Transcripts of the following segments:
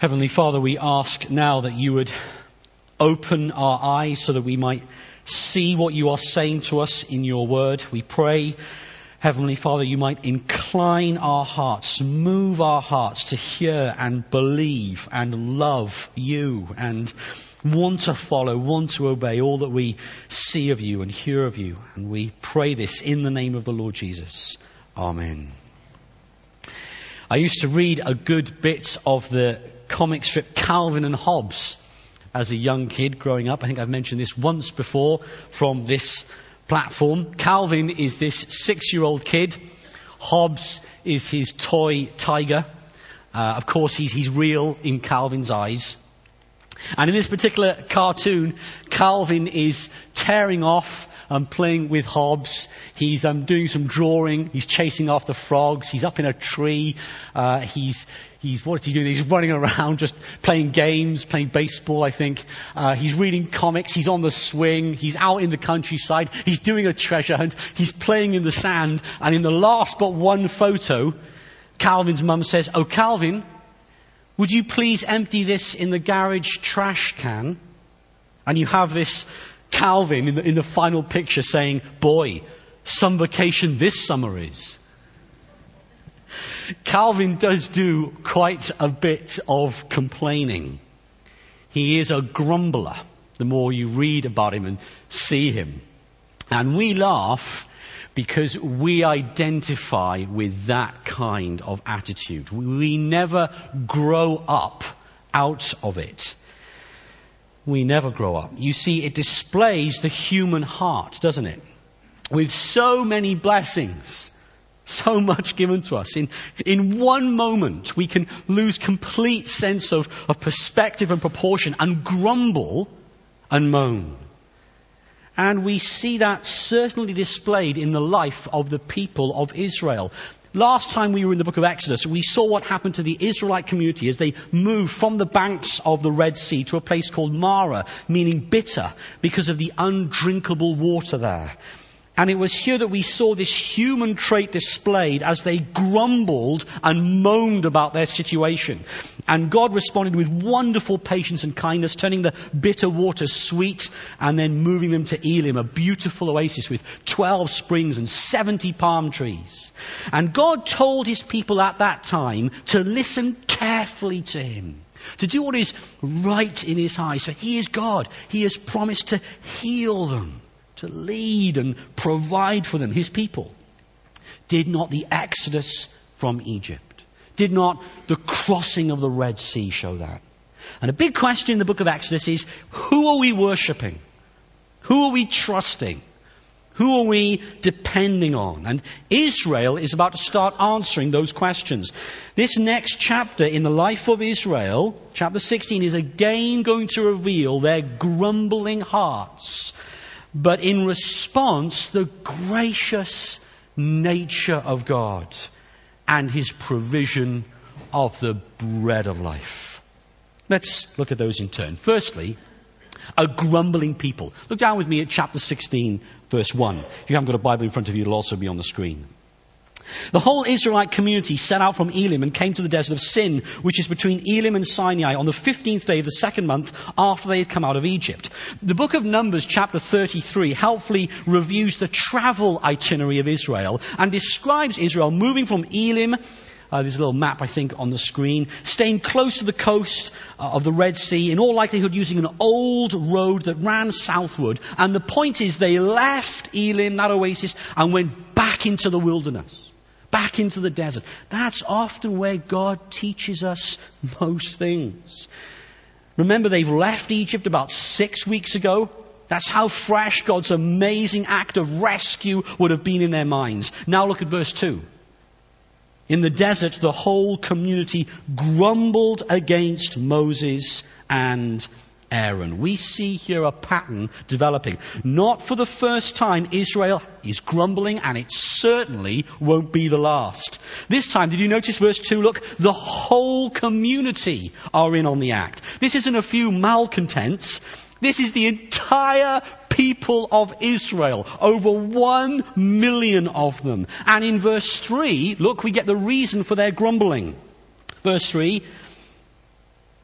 Heavenly Father, we ask now that you would open our eyes so that we might see what you are saying to us in your word. We pray, Heavenly Father, you might incline our hearts, move our hearts to hear and believe and love you and want to follow, want to obey all that we see of you and hear of you. And we pray this in the name of the Lord Jesus. Amen. I used to read a good bit of the comic strip Calvin and Hobbes as a young kid growing up. I think I've mentioned this once before from this platform. Calvin is this 6-year-old kid. Hobbes is his toy tiger. Of course, he's real in Calvin's eyes. And in this particular cartoon, Calvin is tearing off and playing with Hobbes. He's doing some drawing. He's chasing after frogs. He's up in a tree. He's what is he doing? He's running around, just playing games, playing baseball, I think. He's reading comics. He's on the swing. He's out in the countryside. He's doing a treasure hunt. He's playing in the sand. And in the last but one photo, Calvin's mum says, "Oh, Calvin, would you please empty this in the garage trash can?" And you have this Calvin in the final picture saying, "Boy, some vacation this summer is." Calvin does do quite a bit of complaining. He is a grumbler, the more you read about him and see him. And we laugh because we identify with that kind of attitude. We never grow up out of it. We never grow up. You see, it displays the human heart, doesn't it? With so many blessings, so much given to us. In one moment, we can lose complete sense of perspective and proportion and grumble and moan. And we see that certainly displayed in the life of the people of Israel. Last time we were in the book of Exodus, we saw what happened to the Israelite community as they moved from the banks of the Red Sea to a place called Marah, meaning bitter, because of the undrinkable water there. And it was here that we saw this human trait displayed as they grumbled and moaned about their situation. And God responded with wonderful patience and kindness, turning the bitter waters sweet and then moving them to Elim, a beautiful oasis with 12 springs and 70 palm trees. And God told his people at that time to listen carefully to him, to do what is right in his eyes. For he is God. He has promised to heal them, to lead and provide for them, his people. Did not the exodus from Egypt, did not the crossing of the Red Sea show that? And a big question in the book of Exodus is, who are we worshipping? Who are we trusting? Who are we depending on? And Israel is about to start answering those questions. This next chapter in the life of Israel, chapter 16, is again going to reveal their grumbling hearts. But in response, the gracious nature of God and his provision of the bread of life. Let's look at those in turn. Firstly, a grumbling people. Look down with me at chapter 16, verse 1. If you haven't got a Bible in front of you, it'll also be on the screen. The whole Israelite community set out from Elim and came to the desert of Sin, which is between Elim and Sinai, on the 15th day of the second month after they had come out of Egypt. The book of Numbers, chapter 33, helpfully reviews the travel itinerary of Israel and describes Israel moving from Elim. There's a little map, I think, on the screen. Staying close to the coast of the Red Sea, in all likelihood using an old road that ran southward. And the point is, they left Elim, that oasis, and went back into the wilderness, back into the desert. That's often where God teaches us most things. Remember, they've left Egypt about 6 weeks ago. That's how fresh God's amazing act of rescue would have been in their minds. Now look at verse 2. In the desert, the whole community grumbled against Moses and Aaron. We see here a pattern developing. Not for the first time Israel is grumbling, and it certainly won't be the last. This time, did you notice verse 2? Look, the whole community are in on the act. This isn't a few malcontents. This is the entire people of Israel, over 1 million of them. And in verse 3, look, we get the reason for their grumbling. Verse 3,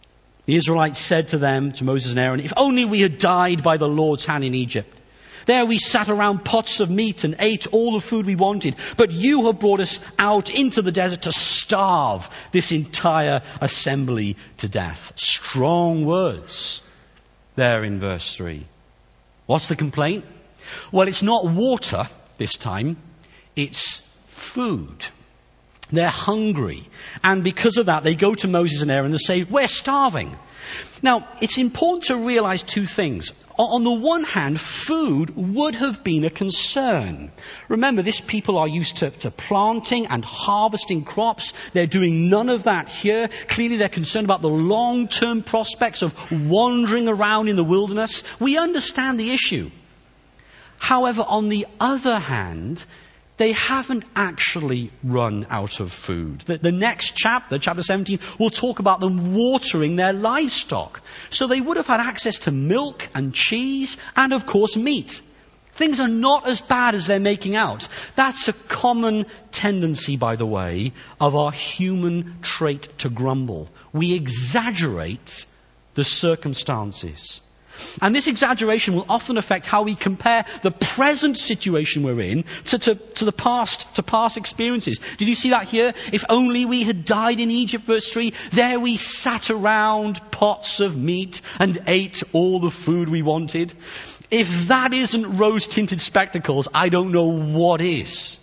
The Israelites said to them, to Moses and Aaron, if only we had died by the Lord's hand in Egypt. There we sat around pots of meat and ate all the food we wanted. But you have brought us out into the desert to starve this entire assembly to death. Strong words there in verse 3. What's the complaint? Well, it's not water this time. It's food. They're hungry. And because of that, they go to Moses and Aaron and say, we're starving. Now, it's important to realize two things. On the one hand, food would have been a concern. Remember, these people are used to planting and harvesting crops. They're doing none of that here. Clearly, they're concerned about the long-term prospects of wandering around in the wilderness. We understand the issue. However, on the other hand, they haven't actually run out of food. The next chapter, chapter 17, will talk about them watering their livestock. So they would have had access to milk and cheese and, of course, meat. Things are not as bad as they're making out. That's a common tendency, by the way, of our human trait to grumble. We exaggerate the circumstances. And this exaggeration will often affect how we compare the present situation we're in to the past experiences. Did you see that here? If only we had died in Egypt, verse 3. There we sat around pots of meat and ate all the food we wanted. If that isn't rose-tinted spectacles, I don't know what is.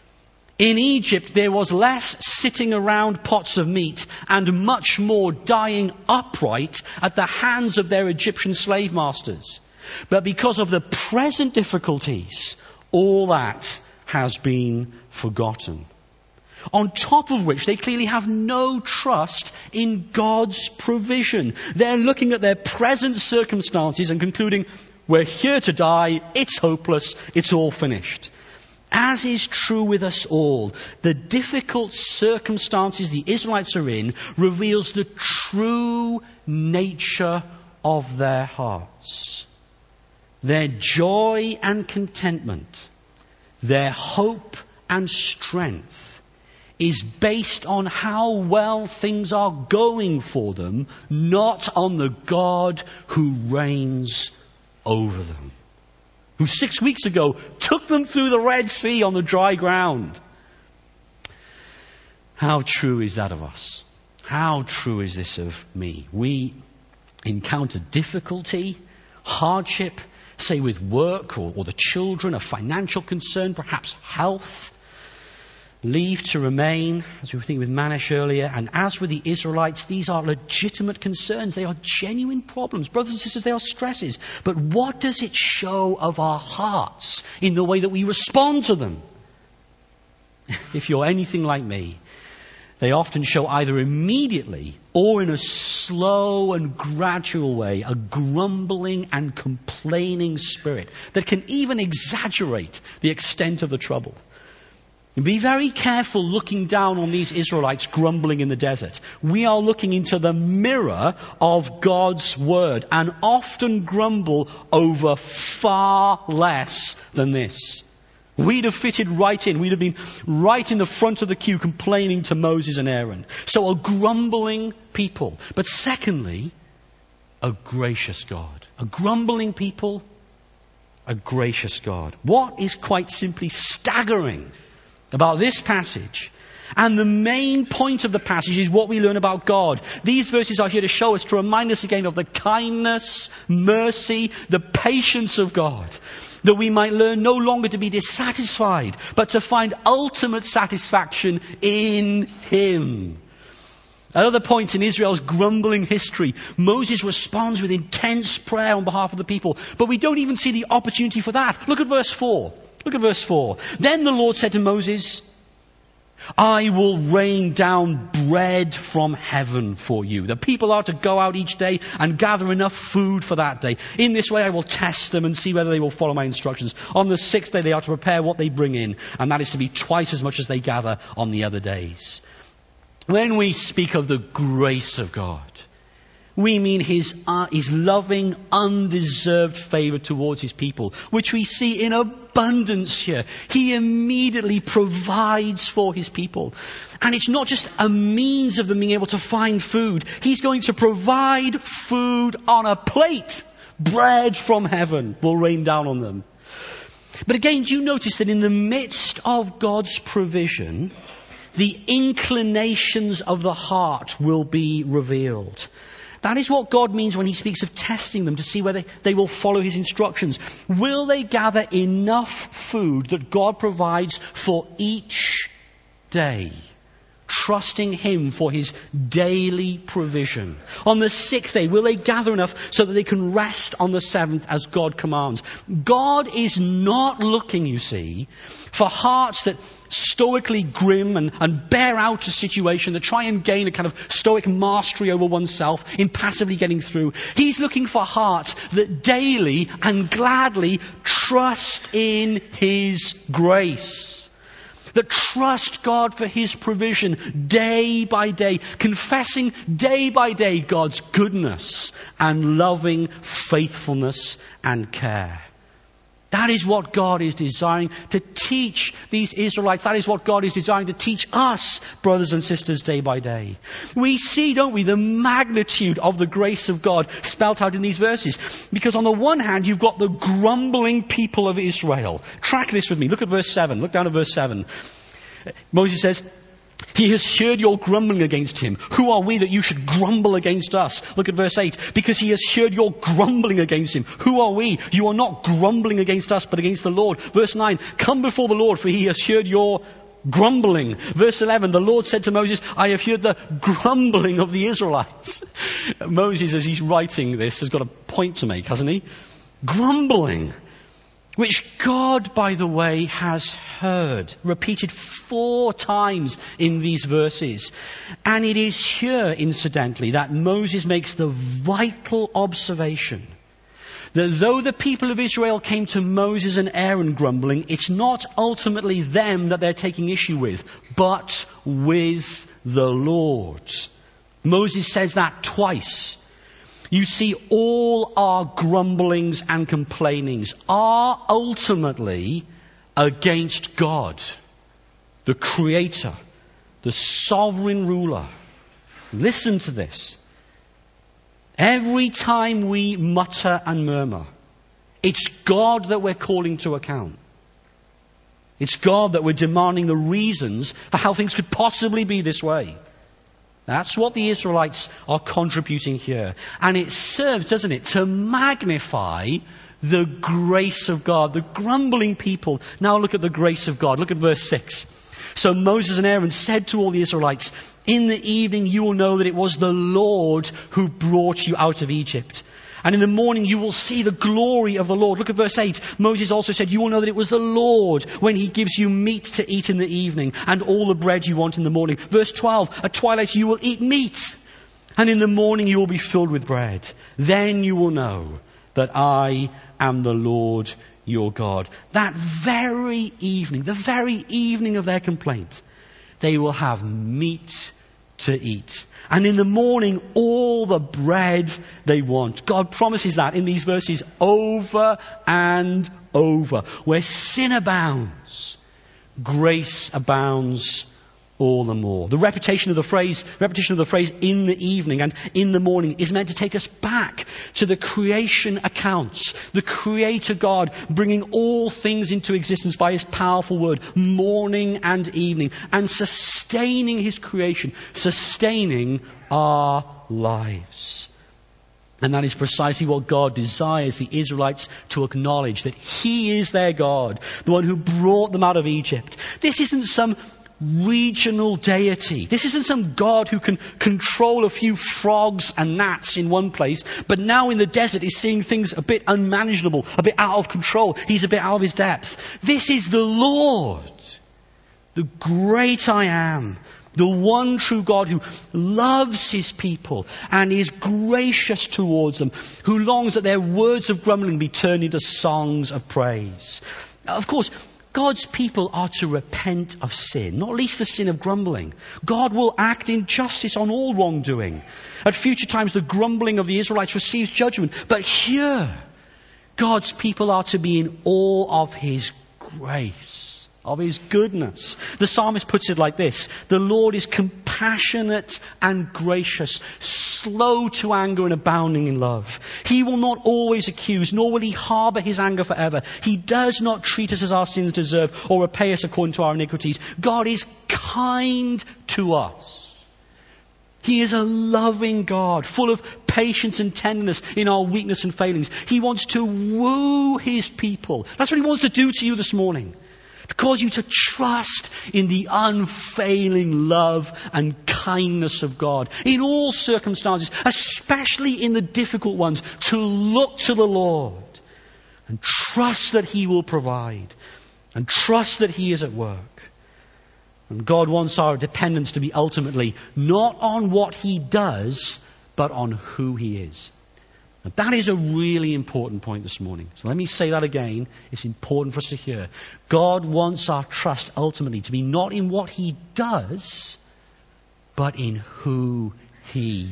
In Egypt, there was less sitting around pots of meat and much more dying upright at the hands of their Egyptian slave masters. But because of the present difficulties, all that has been forgotten. On top of which, they clearly have no trust in God's provision. They're looking at their present circumstances and concluding, we're here to die, it's hopeless, it's all finished. As is true with us all, the difficult circumstances the Israelites are in reveals the true nature of their hearts. Their joy and contentment, their hope and strength is based on how well things are going for them, not on the God who reigns over them. Who 6 weeks ago took them through the Red Sea on the dry ground. How true is that of us? How true is this of me? We encounter difficulty, hardship, say with work or the children, a financial concern, perhaps health, leave to remain, as we were thinking with Manish earlier. And as with the Israelites, these are legitimate concerns. They are genuine problems. Brothers and sisters, they are stresses. But what does it show of our hearts in the way that we respond to them? If you're anything like me, they often show either immediately or in a slow and gradual way a grumbling and complaining spirit that can even exaggerate the extent of the trouble. And be very careful looking down on these Israelites grumbling in the desert. We are looking into the mirror of God's word and often grumble over far less than this. We'd have fitted right in. We'd have been right in the front of the queue complaining to Moses and Aaron. So a grumbling people. But secondly, a gracious God. A grumbling people, a gracious God. What is quite simply staggering about this passage, and the main point of the passage is what we learn about God. These verses are here to show us, to remind us again of the kindness, mercy, the patience of God, that we might learn no longer to be dissatisfied, but to find ultimate satisfaction in Him. At other points in Israel's grumbling history, Moses responds with intense prayer on behalf of the people, but we don't even see the opportunity for that. Look at verse 4. Look at verse 4. Then the Lord said to Moses, I will rain down bread from heaven for you. The people are to go out each day and gather enough food for that day. In this way I will test them and see whether they will follow my instructions. On the 6th day they are to prepare what they bring in, and that is to be twice as much as they gather on the other days. When we speak of the grace of God, we mean his loving, undeserved favor towards his people, which we see in abundance here. He immediately provides for his people. And it's not just a means of them being able to find food. He's going to provide food on a plate. Bread from heaven will rain down on them. But again, do you notice that in the midst of God's provision, the inclinations of the heart will be revealed? That is what God means when he speaks of testing them to see whether they will follow his instructions. Will they gather enough food that God provides for each day? Trusting him for his daily provision. On the sixth day, will they gather enough so that they can rest on the seventh as God commands? God is not looking, you see, for hearts that stoically grim and bear out a situation, that try and gain a kind of stoic mastery over oneself, impassively getting through. He's looking for hearts that daily and gladly trust in his grace. That trust God for his provision day by day, confessing day by day God's goodness and loving faithfulness and care. That is what God is desiring to teach these Israelites. That is what God is desiring to teach us, brothers and sisters, day by day. We see, don't we, the magnitude of the grace of God spelt out in these verses. Because on the one hand, you've got the grumbling people of Israel. Track this with me. Look at verse 7. Look down at verse 7. Moses says, he has heard your grumbling against him. Who are we that you should grumble against us? Look at verse 8. Because he has heard your grumbling against him. Who are we? You are not grumbling against us, but against the Lord. Verse 9. Come before the Lord, for he has heard your grumbling. Verse 11. The Lord said to Moses, I have heard the grumbling of the Israelites. Moses, as he's writing this, has got a point to make, hasn't he? Grumbling. Which God, by the way, has heard, repeated 4 times in these verses. And it is here, incidentally, that Moses makes the vital observation that though the people of Israel came to Moses and Aaron grumbling, it's not ultimately them that they're taking issue with, but with the Lord. Moses says that twice. You see, all our grumblings and complainings are ultimately against God, the Creator, the sovereign ruler. Listen to this. Every time we mutter and murmur, it's God that we're calling to account. It's God that we're demanding the reasons for how things could possibly be this way. That's what the Israelites are contributing here. And it serves, doesn't it, to magnify the grace of God. The grumbling people. Now look at the grace of God. Look at verse 6. So Moses and Aaron said to all the Israelites, in the evening you will know that it was the Lord who brought you out of Egypt. And in the morning you will see the glory of the Lord. Look at verse 8. Moses also said, you will know that it was the Lord when he gives you meat to eat in the evening and all the bread you want in the morning. Verse 12, at twilight you will eat meat and in the morning you will be filled with bread. Then you will know that I am the Lord your God. That very evening, the very evening of their complaint, they will have meat to eat. And in the morning, all the bread they want. God promises that in these verses over and over. Where sin abounds, grace abounds all the more. The repetition of the phrase in the evening and in the morning is meant to take us back to the creation accounts. The Creator God bringing all things into existence by his powerful word, morning and evening, and sustaining his creation, sustaining our lives. And that is precisely what God desires the Israelites to acknowledge, that he is their God, the one who brought them out of Egypt. This isn't some regional deity. This isn't some God who can control a few frogs and gnats in one place, but now in the desert is seeing things a bit unmanageable, a bit out of control. He's a bit out of his depth. This is the Lord, the great I am, the one true God who loves his people and is gracious towards them, who longs that their words of grumbling be turned into songs of praise. Of course, God's people are to repent of sin, not least the sin of grumbling. God will act in justice on all wrongdoing. At future times, the grumbling of the Israelites receives judgment. But here, God's people are to be in awe of His grace, of His goodness. The psalmist puts it like this: the Lord is compassionate and gracious, slow to anger and abounding in love. He will not always accuse, nor will He harbor His anger forever. He does not treat us as our sins deserve or repay us according to our iniquities. God is kind to us. He is a loving God, full of patience and tenderness in our weakness and failings. He wants to woo His people. That's what He wants to do to you this morning. To cause you to trust in the unfailing love and kindness of God in all circumstances, especially in the difficult ones, to look to the Lord and trust that He will provide and trust that He is at work. And God wants our dependence to be ultimately not on what He does, but on who He is. Now, that is a really important point this morning. So let me say that again. It's important for us to hear. God wants our trust ultimately to be not in what He does, but in who He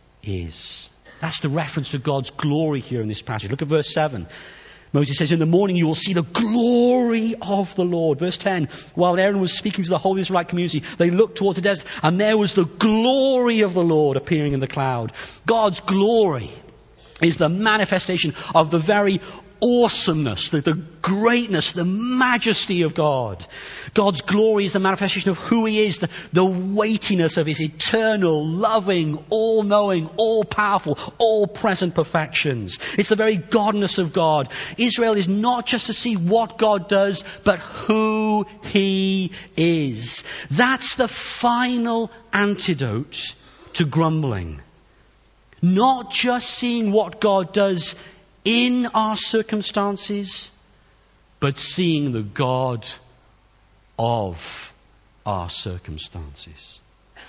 is. That's the reference to God's glory here in this passage. Look at verse 7. Moses says, in the morning you will see the glory of the Lord. Verse 10, while Aaron was speaking to the whole Israelite community, they looked towards the desert, and there was the glory of the Lord appearing in the cloud. God's glory is the manifestation of the very awesomeness, the greatness, the majesty of God. God's glory is the manifestation of who He is, the weightiness of His eternal, loving, all-knowing, all-powerful, all-present perfections. It's the very godness of God. Israel is not just to see what God does, but who He is. That's the final antidote to grumbling. Not just seeing what God does in our circumstances, but seeing the God of our circumstances.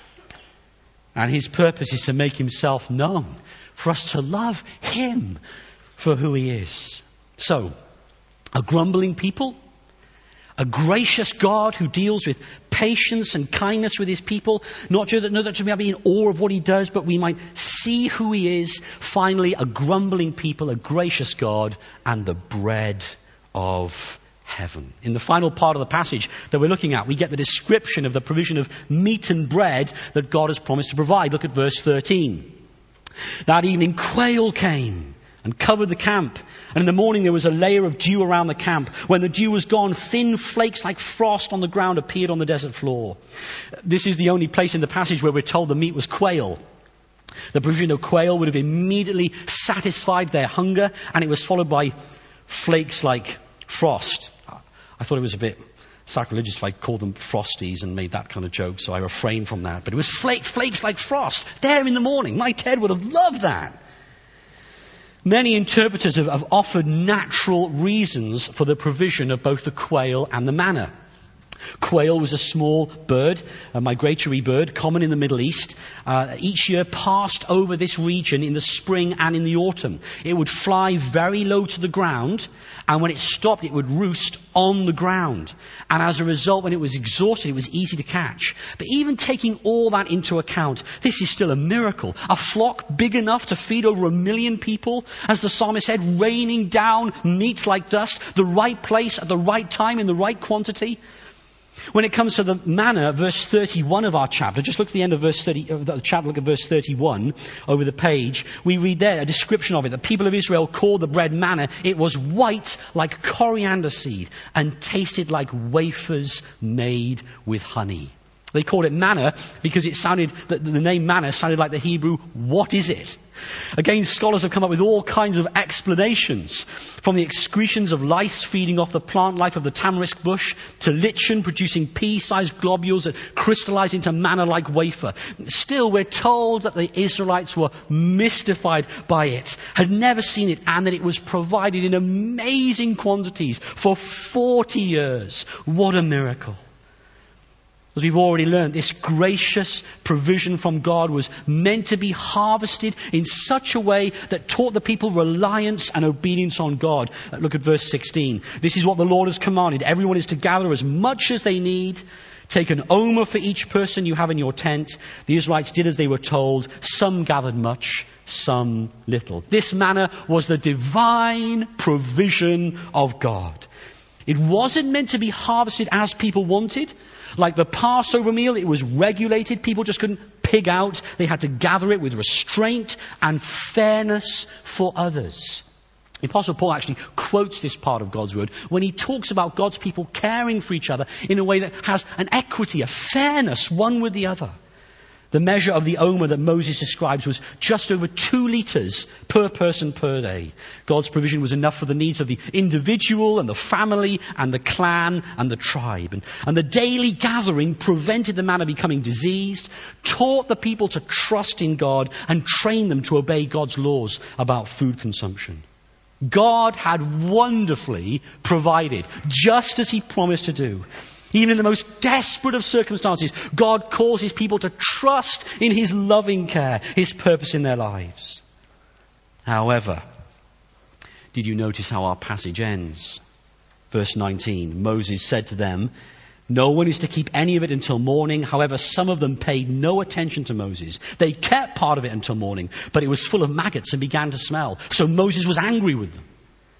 And His purpose is to make Himself known, for us to love Him for who He is. So, a grumbling people, a gracious God who deals with patience and kindness with His people, not just that we might be in awe of what He does, but we might see who He is. Finally, a grumbling people, a gracious God, and the bread of heaven. In the final part of the passage that we're looking at, we get the description of the provision of meat and bread that God has promised to provide. Look at verse 13. That evening quail came and covered the camp. And in the morning there was a layer of dew around the camp. When the dew was gone, thin flakes like frost on the ground appeared on the desert floor. This is the only place in the passage where we're told the meat was quail. The provision of quail would have immediately satisfied their hunger, and it was followed by flakes like frost. I thought it was a bit sacrilegious if I called them frosties and made that kind of joke, so I refrained from that. But it was flakes like frost there in the morning. My Ted would have loved that. Many interpreters have offered natural reasons for the provision of both the quail and the manna. Quail was a small bird, a migratory bird, common in the Middle East. Each year passed over this region in the spring and in the autumn. It would fly very low to the ground, and when it stopped, it would roost on the ground. And as a result, when it was exhausted, it was easy to catch. But even taking all that into account, this is still a miracle. A flock big enough to feed over 1 million people, as the psalmist said, raining down meat like dust, the right place at the right time in the right quantity. When it comes to the manna, verse 31 of our chapter, just look at the end of verse 30 of the chapter, look at verse 31 over the page. We read there a description of it. The people of Israel called the bread manna. It was white like coriander seed and tasted like wafers made with honey. They called it manna because the name manna sounded like the Hebrew, what is it? Again, scholars have come up with all kinds of explanations, from the excretions of lice feeding off the plant life of the tamarisk bush, to lichen producing pea-sized globules that crystallize into manna-like wafer. Still, we're told that the Israelites were mystified by it, had never seen it, and that it was provided in amazing quantities for 40 years. What a miracle. As we've already learned, this gracious provision from God was meant to be harvested in such a way that taught the people reliance and obedience on God. Look at verse 16. This is what the Lord has commanded. Everyone is to gather as much as they need. Take an omer for each person you have in your tent. The Israelites did as they were told. Some gathered much, some little. This manna was the divine provision of God. It wasn't meant to be harvested as people wanted. Like the Passover meal, it was regulated. People just couldn't pig out. They had to gather it with restraint and fairness for others. The Apostle Paul actually quotes this part of God's word when he talks about God's people caring for each other in a way that has an equity, a fairness, one with the other. The measure of the omer that Moses describes was just over 2 liters per person per day. God's provision was enough for the needs of the individual and the family and the clan and the tribe. And the daily gathering prevented the manna becoming diseased, taught the people to trust in God, and trained them to obey God's laws about food consumption. God had wonderfully provided, just as he promised to do. Even in the most desperate of circumstances, God calls his people to trust in his loving care, his purpose in their lives. However, did you notice how our passage ends? Verse 19, Moses said to them, no one is to keep any of it until morning. However, some of them paid no attention to Moses. They kept part of it until morning, but it was full of maggots and began to smell. So Moses was angry with them.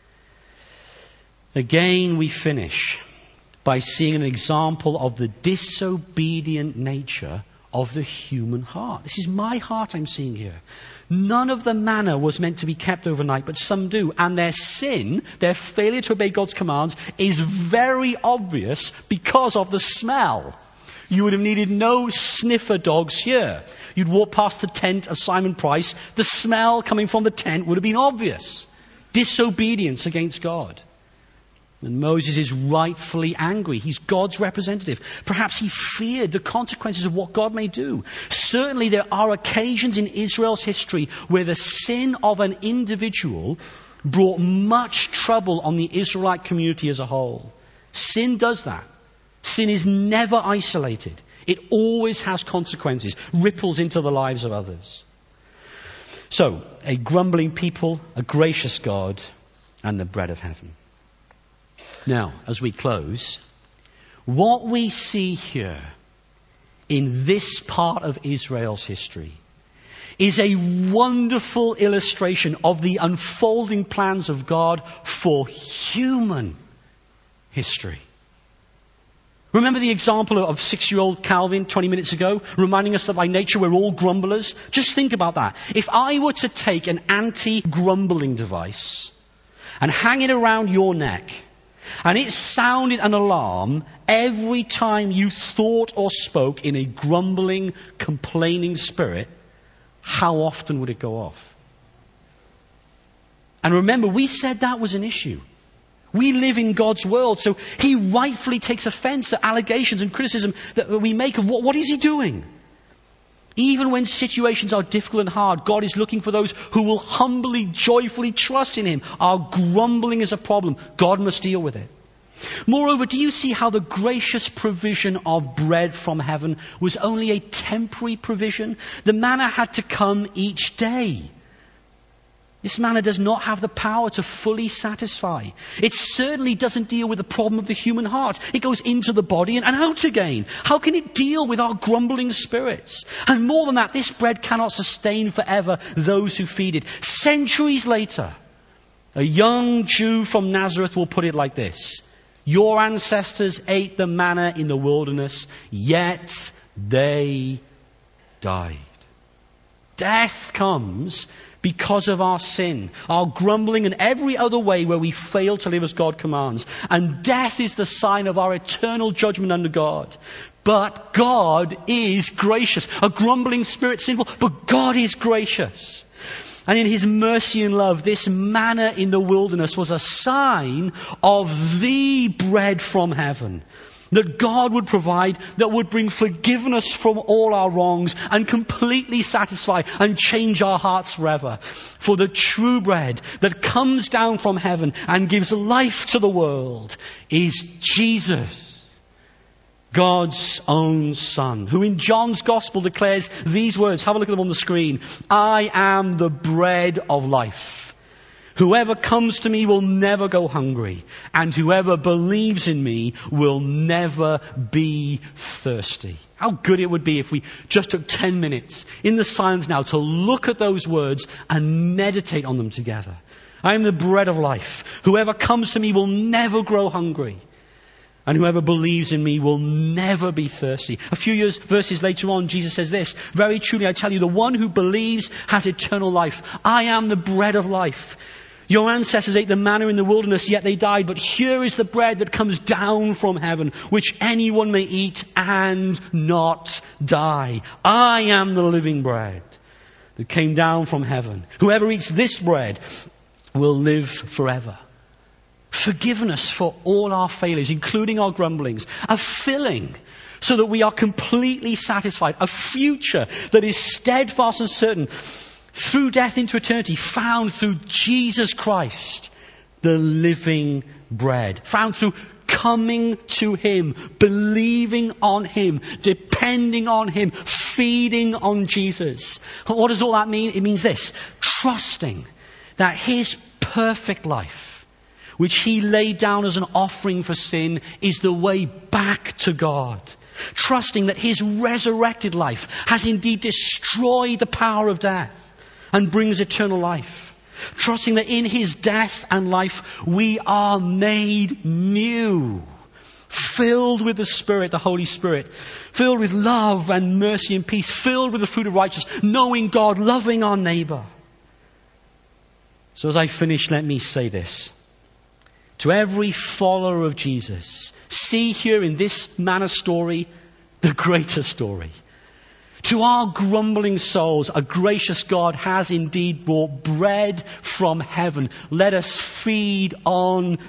Again, we finish by seeing an example of the disobedient nature of the human heart. This is my heart I'm seeing here. None of the manna was meant to be kept overnight, but some do. And their sin, their failure to obey God's commands, is very obvious because of the smell. You would have needed no sniffer dogs here. You'd walk past the tent of Simon Price. The smell coming from the tent would have been obvious. Disobedience against God. And Moses is rightfully angry. He's God's representative. Perhaps he feared the consequences of what God may do. Certainly there are occasions in Israel's history where the sin of an individual brought much trouble on the Israelite community as a whole. Sin does that. Sin is never isolated. It always has consequences, ripples into the lives of others. So, a grumbling people, a gracious God, and the bread of heaven. Now, as we close, what we see here in this part of Israel's history is a wonderful illustration of the unfolding plans of God for human history. Remember the example of 6-year-old Calvin 20 minutes ago, reminding us that by nature we're all grumblers? Just think about that. If I were to take an anti-grumbling device and hang it around your neck, and it sounded an alarm every time you thought or spoke in a grumbling, complaining spirit, how often would it go off? And remember, we said that was an issue. We live in God's world, so he rightfully takes offense at allegations and criticism that we make of what is he doing? Even when situations are difficult and hard, God is looking for those who will humbly, joyfully trust in him. Our grumbling is a problem. God must deal with it. Moreover, do you see how the gracious provision of bread from heaven was only a temporary provision? The manna had to come each day. This manna does not have the power to fully satisfy. It certainly doesn't deal with the problem of the human heart. It goes into the body and out again. How can it deal with our grumbling spirits? And more than that, this bread cannot sustain forever those who feed it. Centuries later, a young Jew from Nazareth will put it like this. Your ancestors ate the manna in the wilderness, yet they died. Death comes because of our sin, our grumbling, and every other way where we fail to live as God commands. And death is the sign of our eternal judgment under God. But God is gracious. A grumbling spirit sinful, but God is gracious. And in his mercy and love, this manna in the wilderness was a sign of the bread from heaven that God would provide, that would bring forgiveness from all our wrongs and completely satisfy and change our hearts forever. For the true bread that comes down from heaven and gives life to the world is Jesus. God's own Son, who in John's Gospel declares these words. Have a look at them on the screen. I am the bread of life. Whoever comes to me will never go hungry, and whoever believes in me will never be thirsty. How good it would be if we just took 10 minutes in the silence now to look at those words and meditate on them together. I am the bread of life. Whoever comes to me will never grow hungry, and whoever believes in me will never be thirsty. A few verses later on, Jesus says this, very truly I tell you, the one who believes has eternal life. I am the bread of life. Your ancestors ate the manna in the wilderness, yet they died. But here is the bread that comes down from heaven, which anyone may eat and not die. I am the living bread that came down from heaven. Whoever eats this bread will live forever. Forgiveness for all our failures, including our grumblings. A filling so that we are completely satisfied. A future that is steadfast and certain through death into eternity, found through Jesus Christ, the living bread. Found through coming to Him, believing on Him, depending on Him, feeding on Jesus. What does all that mean? It means this: trusting that His perfect life, which He laid down as an offering for sin, is the way back to God. Trusting that His resurrected life has indeed destroyed the power of death and brings eternal life. Trusting that in His death and life we are made new. Filled with the Spirit, the Holy Spirit. Filled with love and mercy and peace. Filled with the fruit of righteousness. Knowing God, loving our neighbor. So as I finish, let me say this. To every follower of Jesus, see here in this manna story the greater story. To our grumbling souls, a gracious God has indeed brought bread from heaven. Let us feed on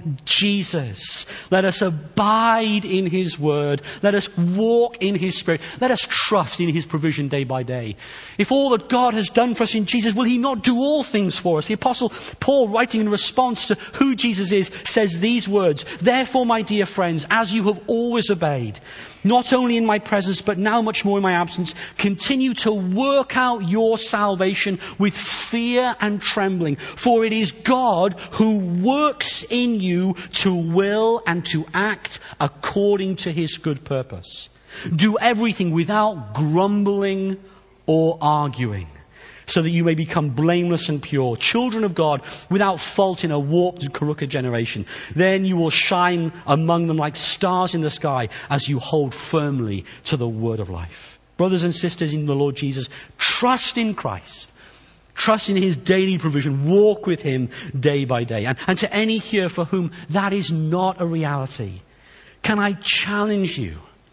Jesus. Let us abide in His word. Let us walk in His Spirit. Let us trust in His provision day by day. If all that God has done for us in Jesus, will He not do all things for us? The Apostle Paul, writing in response to who Jesus is, says these words, "Therefore, my dear friends, as you have always obeyed, not only in my presence, but now much more in my absence, continue to work out your salvation with fear and trembling. For it is God who works in you to will and to act according to His good purpose. Do everything without grumbling or arguing, so that you may become blameless and pure, children of God, without fault in a warped and corrupt generation. Then you will shine among them like stars in the sky as you hold firmly to the word of life." Brothers and sisters in the Lord Jesus, trust in Christ. Trust in His daily provision. Walk with Him day by day. And to any here for whom that is not a reality, can I challenge you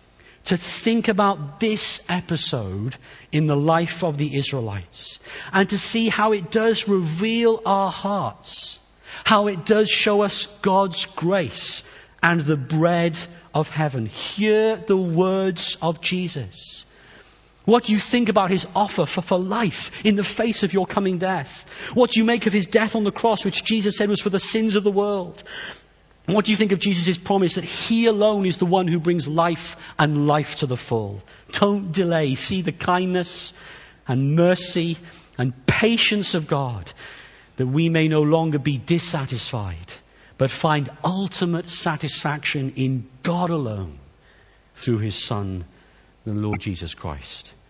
to think about this episode in the life of the Israelites and to see how it does reveal our hearts, how it does show us God's grace and the bread of heaven. Hear the words of Jesus. What do you think about His offer for life in the face of your coming death? What do you make of His death on the cross, which Jesus said was for the sins of the world? What do you think of Jesus' promise that He alone is the one who brings life and life to the full? Don't delay. See the kindness and mercy and patience of God, that we may no longer be dissatisfied, but find ultimate satisfaction in God alone through His Son, the Lord Jesus Christ.